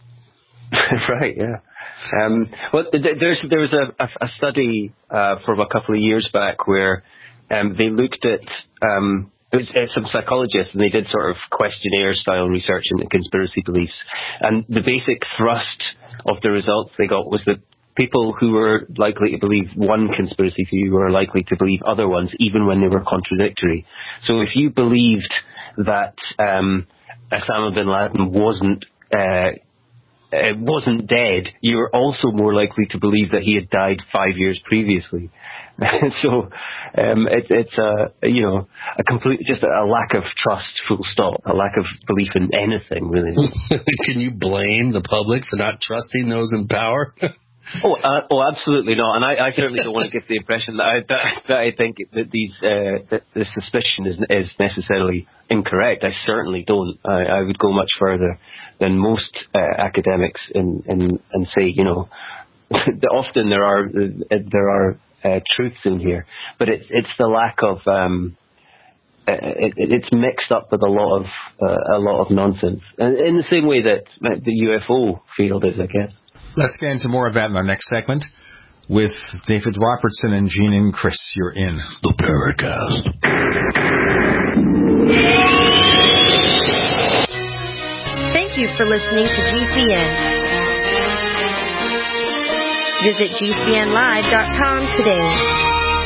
Right, yeah. Um, well, there's there was a, a study uh, from a couple of years back where um, they looked at um, it was uh, some psychologists, and they did sort of questionnaire-style research into conspiracy beliefs. And the basic thrust of the results they got was that people who were likely to believe one conspiracy theory were likely to believe other ones, even when they were contradictory. So if you believed that um, Osama bin Laden wasn't uh, uh, wasn't dead, you were also more likely to believe that he had died five years previously. So um, it, it's a you know a complete just a lack of trust, full stop, a lack of belief in anything really. Can you blame the public for not trusting those in power? oh, uh, oh, absolutely not. And I, I certainly don't want to give the impression that I, that, that I think that these uh, that the suspicion is is necessarily incorrect. I certainly don't. I, I would go much further than most uh, academics and and and say you know often there are there are. Uh, truths in here, but it's it's the lack of um, it, it's mixed up with a lot of uh, a lot of nonsense, and in the same way that the U F O field is, I guess. Let's get into more of that in our next segment with David Robertson and Gene and Chris. You're in the Paracast. Thank you for listening to G C N. Visit G C N live dot com today.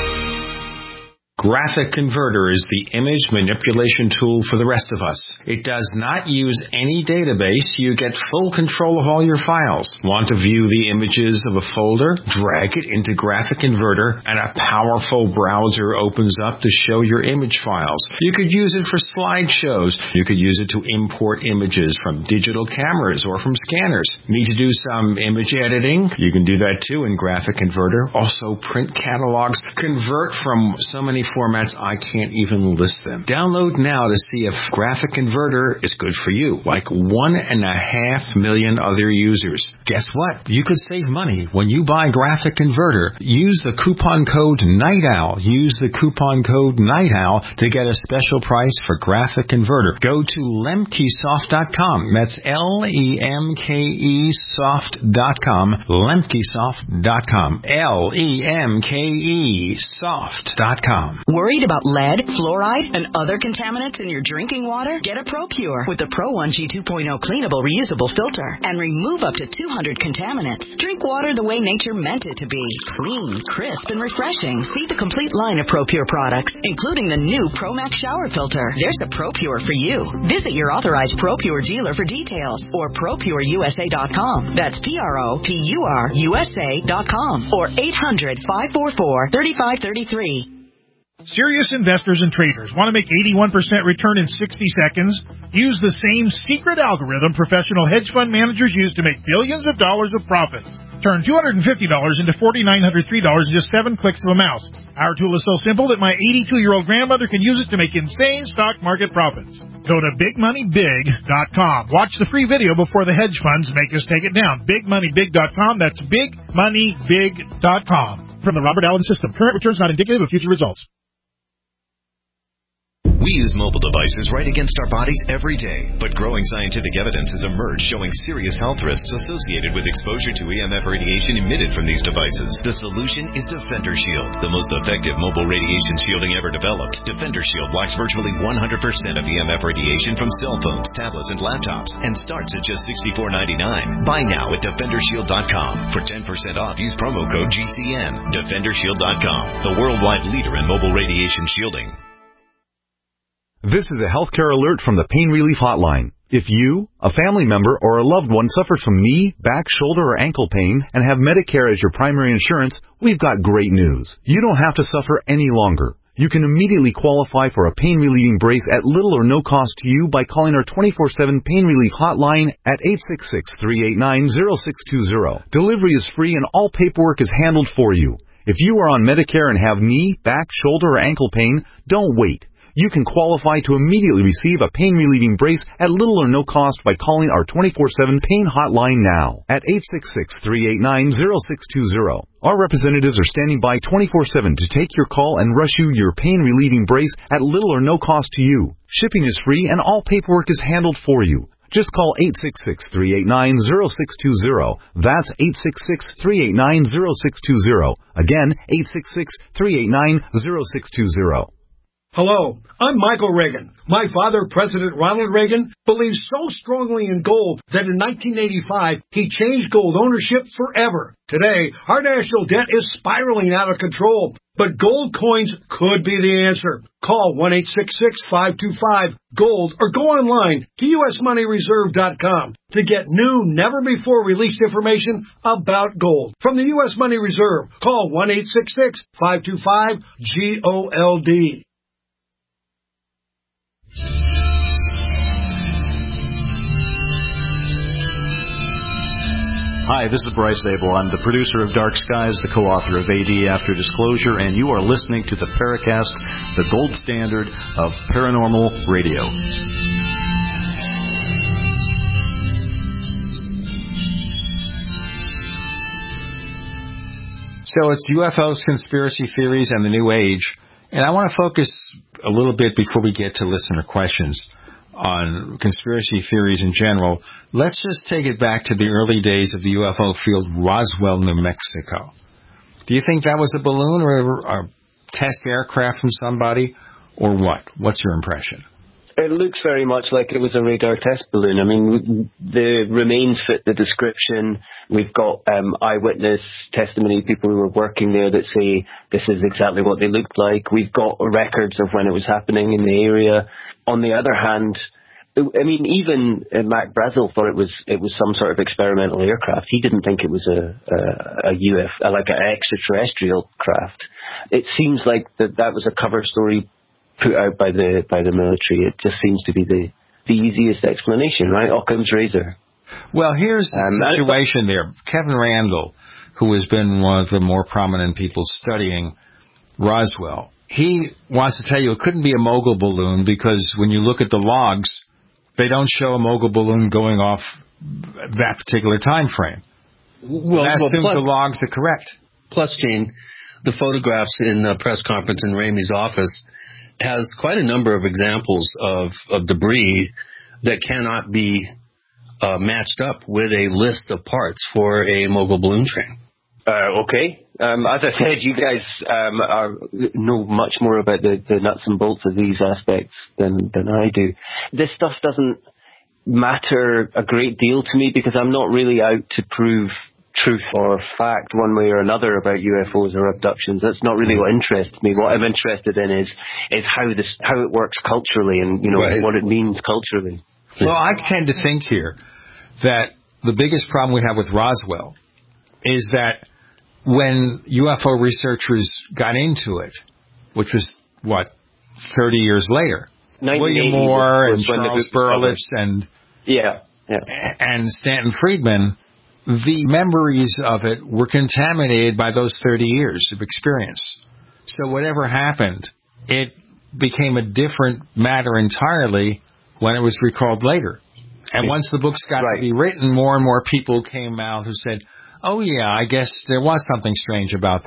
Graphic Converter is the image manipulation tool for the rest of us. It does not use any database. You get full control of all your files. Want to view the images of a folder? Drag it into Graphic Converter and a powerful browser opens up to show your image files. You could use it for slideshows. You could use it to import images from digital cameras or from scanners. Need to do some image editing? You can do that too in Graphic Converter. Also print catalogs. Convert from so many formats I can't even list them. Download now to see if Graphic Converter is good for you, like one and a half million other users. Guess what? You could save money when you buy Graphic Converter. Use the coupon code NIGHTOWL. Use the coupon code NIGHTOWL to get a special price for Graphic Converter. Go to lemkesoft dot com. That's L E M K E soft dot com. lemkesoft dot com. L E M K E soft dot com. Worried about lead, fluoride, and other contaminants in your drinking water? Get a ProPure with the Pro one G two point oh cleanable reusable filter and remove up to two hundred contaminants. Drink water the way nature meant it to be. Clean, crisp, and refreshing. See the complete line of ProPure products, including the new ProMax shower filter. There's a ProPure for you. Visit your authorized ProPure dealer for details or Pro Pure U S A dot com. That's P R O P U R U S A dot com or eight hundred, five four four, three five three three. Serious investors and traders want to make eighty-one percent return in sixty seconds? Use the same secret algorithm professional hedge fund managers use to make billions of dollars of profits. Turn two hundred fifty dollars into four thousand nine hundred three dollars in just seven clicks of a mouse. Our tool is so simple that my eighty-two-year-old grandmother can use it to make insane stock market profits. Go to big money big dot com. Watch the free video before the hedge funds make us take it down. big money big dot com. That's big money big dot com. From the Robert Allen System. Current returns not indicative of future results. We use mobile devices right against our bodies every day, but growing scientific evidence has emerged showing serious health risks associated with exposure to E M F radiation emitted from these devices. The solution is Defender Shield, the most effective mobile radiation shielding ever developed. Defender Shield blocks virtually one hundred percent of E M F radiation from cell phones, tablets, and laptops, and starts at just sixty-four ninety-nine. Buy now at defender shield dot com. For ten percent off, use promo code G C N. defender shield dot com, the worldwide leader in mobile radiation shielding. This is a healthcare alert from the Pain Relief Hotline. If you, a family member, or a loved one suffers from knee, back, shoulder, or ankle pain and have Medicare as your primary insurance, we've got great news. You don't have to suffer any longer. You can immediately qualify for a pain-relieving brace at little or no cost to you by calling our twenty-four seven Pain Relief Hotline at eight six six, three eight nine, zero six two zero. Delivery is free and all paperwork is handled for you. If you are on Medicare and have knee, back, shoulder, or ankle pain, don't wait. You can qualify to immediately receive a pain-relieving brace at little or no cost by calling our twenty-four seven Pain Hotline now at eight six six, three eight nine, zero six two zero. Our representatives are standing by twenty-four seven to take your call and rush you your pain-relieving brace at little or no cost to you. Shipping is free and all paperwork is handled for you. Just call eight six six, three eight nine, zero six two zero. That's eight six six, three eight nine, zero six two zero. Again, eight six six, three eight nine, zero six two zero. Hello, I'm Michael Reagan. My father, President Ronald Reagan, believes so strongly in gold that in nineteen eighty-five, he changed gold ownership forever. Today, our national debt is spiraling out of control, but gold coins could be the answer. Call one eight six six, five two five, GOLD or go online to U S money reserve dot com to get new, never-before-released information about gold. From the U S Money Reserve, call one eight six six, five two five, GOLD. Hi, this is Bryce Abel. I'm the producer of Dark Skies, the co-author of A D After Disclosure, and you are listening to the Paracast, the gold standard of paranormal radio. So it's U F Os, conspiracy theories, and the New Age. And I want to focus a little bit before we get to listener questions on conspiracy theories in general. Let's just take it back to the early days of the U F O field, Roswell, New Mexico. Do you think that was a balloon or a test aircraft from somebody, or what? What's your impression? It looks very much like it was a radar test balloon. I mean, the remains fit the description. We've got um, eyewitness testimony, people who were working there that say this is exactly what they looked like. We've got records of when it was happening in the area. On the other hand, I mean, even uh, Mac Brazel thought it was it was some sort of experimental aircraft. He didn't think it was a, a, a U F O, like an extraterrestrial craft. It seems like that that was a cover story put out by the by the military. It just seems to be the, the easiest explanation, right? Occam's razor. Well, here's the um, situation there. Kevin Randall, who has been one of the more prominent people studying Roswell, he wants to tell you it couldn't be a mogul balloon because when you look at the logs, they don't show a mogul balloon going off that particular time frame. Well, that well, assumes plus, the logs are correct. Plus, Gene, the photographs in the press conference in Ramey's office has quite a number of examples of, of debris that cannot be uh, matched up with a list of parts for a mogul balloon train. Uh, okay. Um, as I said, you guys um, are, know much more about the, the nuts and bolts of these aspects than, than I do. This stuff doesn't matter a great deal to me because I'm not really out to prove truth or fact one way or another about U F Os or abductions. That's not really what interests me. What I'm interested in is is how this how it works culturally and you know right. what it means culturally. Well, I tend to think here that the biggest problem we have with Roswell is that when U F O researchers got into it, which was what thirty years later, William Moore and Charles Berlitz and yeah, yeah. and Stanton Friedman, the memories of it were contaminated by those thirty years of experience. So whatever happened, it became a different matter entirely when it was recalled later. And once the books got right. to be written, more and more people came out who said, oh, yeah, I guess there was something strange about that.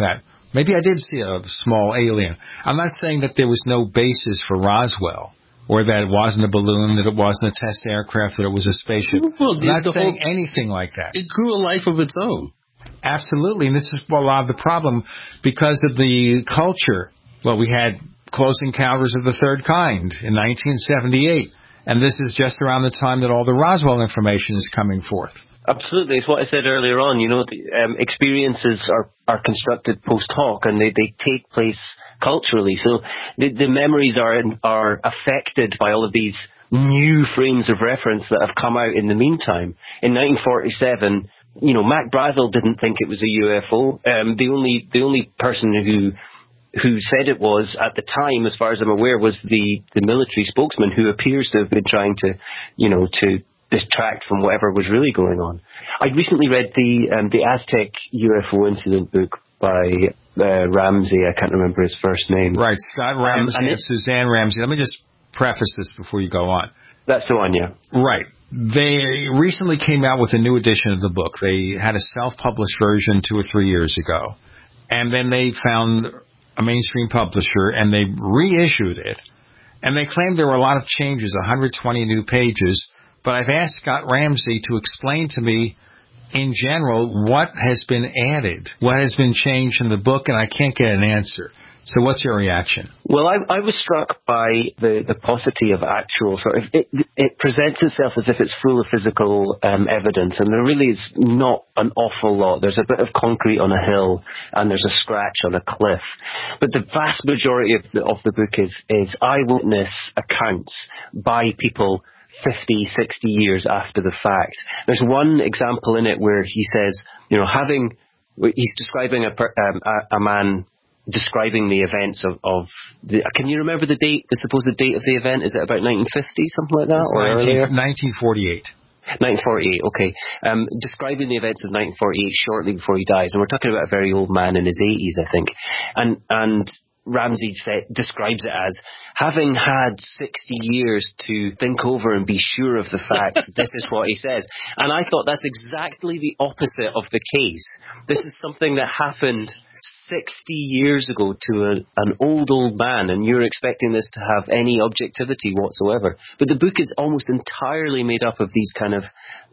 Maybe I did see a small alien. I'm not saying that there was no basis for Roswell, or that it wasn't a balloon, that it wasn't a test aircraft, that it was a spaceship. Well, I'm not the saying whole, anything like that. It grew a life of its own. Absolutely, and this is a lot of the problem because of the culture. Well, we had Close Encounters of the Third Kind in nineteen seventy-eight, and this is just around the time that all the Roswell information is coming forth. Absolutely. It's what I said earlier on. You know, the, um, experiences are, are constructed post hoc, and they, they take place culturally. So the, the memories are are affected by all of these new frames of reference that have come out in the meantime. In nineteen forty-seven, you know, Mac Brazel didn't think it was a U F O. Um, the only the only person who who said it was at the time, as far as I'm aware, was the, the military spokesman, who appears to have been trying to, you know, to distract from whatever was really going on. I recently read the um, the Aztec U F O incident book by uh, Ramsey. I can't remember his first name. Right, Scott Ramsey um, and, and Suzanne Ramsey. Let me just preface this before you go on. That's the one, yeah. Right. They recently came out with a new edition of the book. They had a self-published version two or three years ago, and then they found a mainstream publisher, and they reissued it, and they claimed there were a lot of changes, one hundred twenty new pages. But I've asked Scott Ramsey to explain to me, in general, what has been added, what has been changed in the book, and I can't get an answer. So what's your reaction? Well, I, I was struck by the, the paucity of actual sort of, it, it presents itself as if it's full of physical um, evidence, and there really is not an awful lot. There's a bit of concrete on a hill, and there's a scratch on a cliff. But the vast majority of the, of the book is, is eyewitness accounts by people fifty, sixty years after the fact. There's one example in it where he says, you know, having, he's describing a, um, a, a man describing the events of, of the, can you remember the date, the supposed date of the event? Is it about nineteen fifty, something like that? Or earlier? nineteen forty-eight. nineteen forty-eight, okay. Um, describing the events of nineteen forty-eight shortly before he dies. And we're talking about a very old man in his eighties, I think. And, and Ramsey said, describes it as having had sixty years to think over and be sure of the facts. This is what he says. And I thought that's exactly the opposite of the case. This is something that happened sixty years ago to a, an old, old man, and you're expecting this to have any objectivity whatsoever. But the book is almost entirely made up of these kind of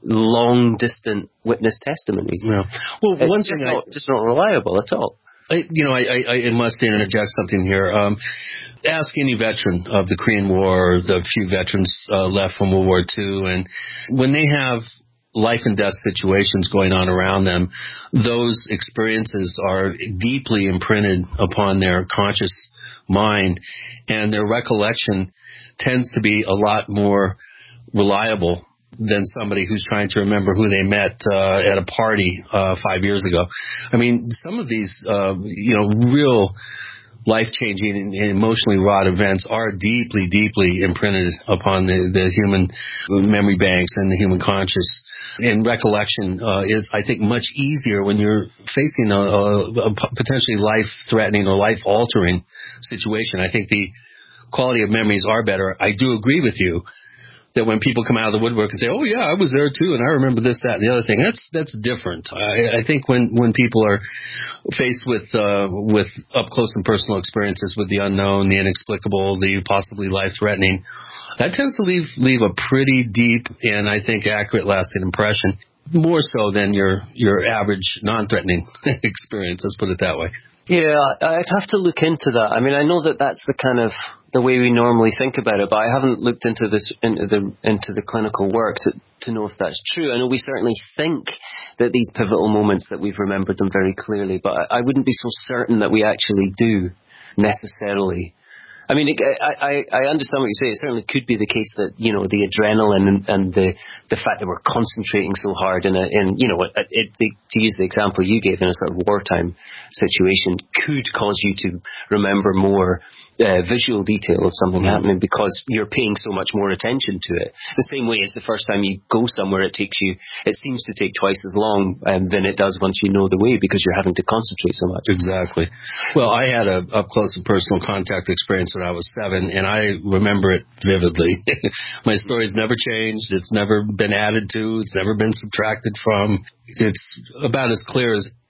long-distant witness testimonies. Yeah. Well, it's one just, thing not, I, just not reliable at all. I, you know, I, I, I must interject something here. Um, ask any veteran of the Korean War, or the few veterans uh, left from World War Two, and when they have life and death situations going on around them, those experiences are deeply imprinted upon their conscious mind, and their recollection tends to be a lot more reliable than somebody who's trying to remember who they met uh, at a party uh, five years ago. I mean, some of these, uh, you know, real life-changing and emotionally wrought events are deeply, deeply imprinted upon the, the human memory banks and the human conscious. And recollection uh, is, I think, much easier when you're facing a, a, a potentially life-threatening or life-altering situation. I think the quality of memories are better. I do agree with you that when people come out of the woodwork and say, oh, yeah, I was there, too, and I remember this, that, and the other thing, that's that's different. I, I think when, when people are faced with uh, with up-close and personal experiences with the unknown, the inexplicable, the possibly life-threatening, that tends to leave leave a pretty deep and, I think, accurate, lasting impression, more so than your, your average non-threatening experience, let's put it that way. Yeah, I'd have to look into that. I mean, I know that that's the kind of the way we normally think about it, but I haven't looked into this into the into the clinical work to to know if that's true. I know we certainly think that these pivotal moments that we've remembered them very clearly, but I, I wouldn't be so certain that we actually do necessarily. I mean, it, I, I understand what you say. It certainly could be the case that, you know, the adrenaline and, and the the fact that we're concentrating so hard in, a, in you know, it, it, the, to use the example you gave in a sort of wartime situation, could cause you to remember more uh, visual detail of something mm-hmm. happening because you're paying so much more attention to it. The same way as the first time you go somewhere, it takes you, it seems to take twice as long um, than it does once you know the way because you're having to concentrate so much. Exactly. Well, I had a up close and personal contact experience when I was seven, and I remember it vividly. My story's never changed. It's never been added to. It's never been subtracted from. It's about as clear as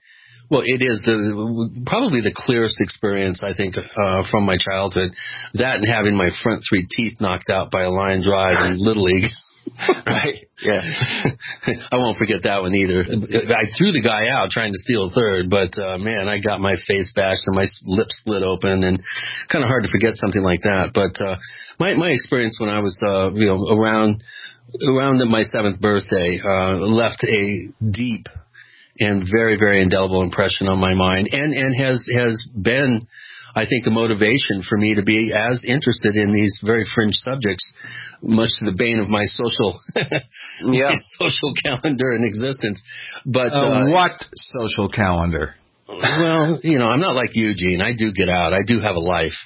Well, it is the probably the clearest experience, I think, uh, from my childhood. That and having my front three teeth knocked out by a line drive in Little League. Right. Yeah. I won't forget that one either. I threw the guy out trying to steal a third, but, uh, man, I got my face bashed and my lip split open, and kind of hard to forget something like that. But, uh, my, my experience when I was, uh, you know, around, around my seventh birthday, uh, left a deep and very, very indelible impression on my mind, and, and has, has been, I think, a motivation for me to be as interested in these very fringe subjects, much to the bane of my social, yeah. social calendar and existence. But, uh, uh, what social calendar? Well, you know, I'm not like you, Gene. I do get out. I do have a life.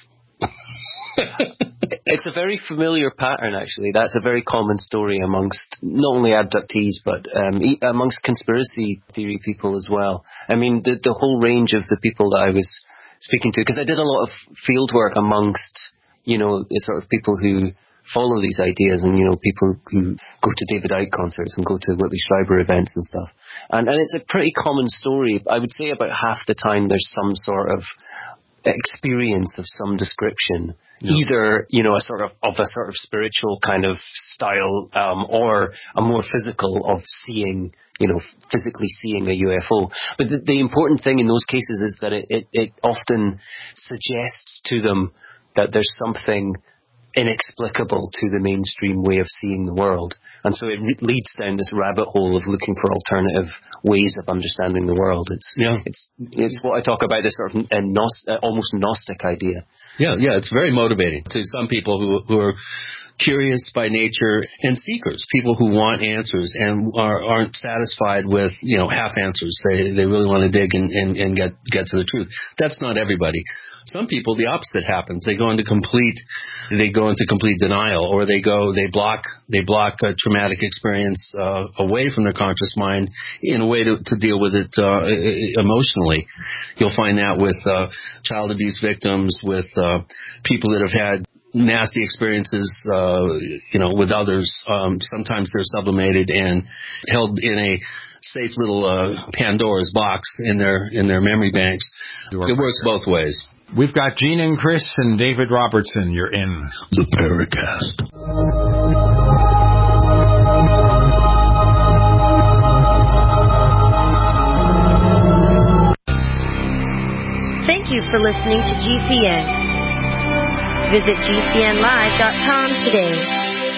It's a very familiar pattern, actually. That's a very common story amongst not only abductees, but um, e- amongst conspiracy theory people as well. I mean, the, the whole range of the people that I was speaking to, because I did a lot of field work amongst, you know, the sort of people who follow these ideas, and, you know, people who go to David Icke concerts and go to Whitley Strieber events and stuff. And, and it's a pretty common story. I would say about half the time there's some sort of experience of some description, yeah. either, you know, a sort of, of a sort of spiritual kind of style, um, or a more physical of seeing, you know, physically seeing a U F O. But the, the important thing in those cases is that it, it, it often suggests to them that there's something inexplicable to the mainstream way of seeing the world. And so it re- leads down this rabbit hole of looking for alternative ways of understanding the world. It's yeah. it's it's what I talk about, this sort of uh, gnost- uh, almost Gnostic idea. Yeah, yeah, it's very motivating to some people who who are curious by nature and seekers, people who want answers and are, aren't satisfied with, you know, half answers. They they really want to dig and, and, and get get to the truth. That's not everybody. Some people, the opposite happens. They go into complete, they go into complete denial, or they go, they block, they block a traumatic experience uh, away from their conscious mind in a way to, to deal with it uh, emotionally. You'll find that with uh, child abuse victims, with uh, people that have had nasty experiences, uh, you know, with others. Um, sometimes they're sublimated and held in a safe little uh, Pandora's box in their in their memory banks. It works both ways. We've got Gene and Chris and David Robertson. You're in the Paracast. Thank you for listening to G C N. Visit G C N live dot com today.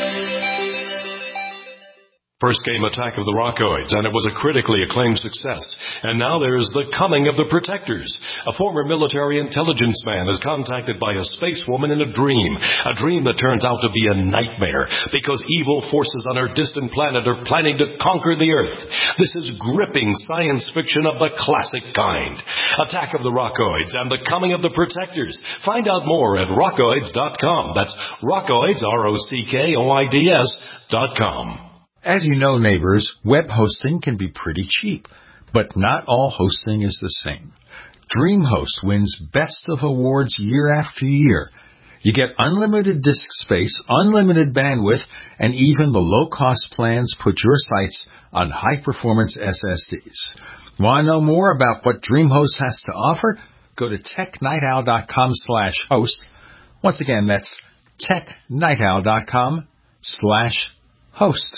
First came Attack of the Rockoids, and it was a critically acclaimed success. And now there's The Coming of the Protectors. A former military intelligence man is contacted by a space woman in a dream, a dream that turns out to be a nightmare because evil forces on her distant planet are planning to conquer the Earth. This is gripping science fiction of the classic kind. Attack of the Rockoids and The Coming of the Protectors. Find out more at rockoids dot com. That's Rockoids, R O C K O I D S dot com. As you know, neighbors, web hosting can be pretty cheap, but not all hosting is the same. DreamHost wins Best of Awards year after year. You get unlimited disk space, unlimited bandwidth, and even the low-cost plans put your sites on high-performance S S Ds. Want to know more about what DreamHost has to offer? Go to tech night owl dot com slash host. Once again, that's tech night owl dot com slash host.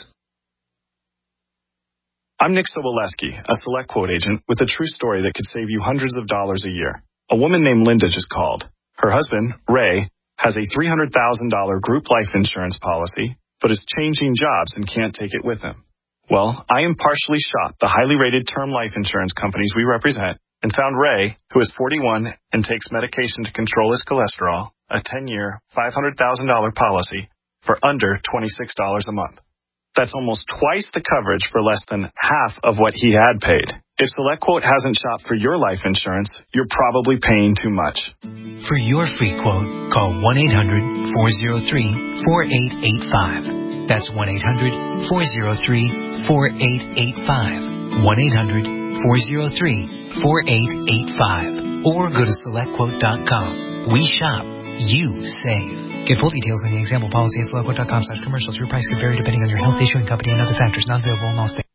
I'm Nick Soboleski, a SelectQuote agent with a true story that could save you hundreds of dollars a year. A woman named Linda just called. Her husband, Ray, has a three hundred thousand dollars group life insurance policy, but is changing jobs and can't take it with him. Well, I impartially shopped the highly rated term life insurance companies we represent and found Ray, who is forty-one and takes medication to control his cholesterol, a ten-year, five hundred thousand dollars policy for under twenty-six dollars a month. That's almost twice the coverage for less than half of what he had paid. If SelectQuote hasn't shopped for your life insurance, you're probably paying too much. For your free quote, call one eight hundred four oh three four eight eight five. That's one eight hundred four oh three four eight eight five. one eight hundred four oh three four eight eight five. Or go to select quote dot com. We shop. You save. Get full details on the example policy at select quote dot com slash commercials. Your price could vary depending on your health, issuing company, and other factors not available in all states.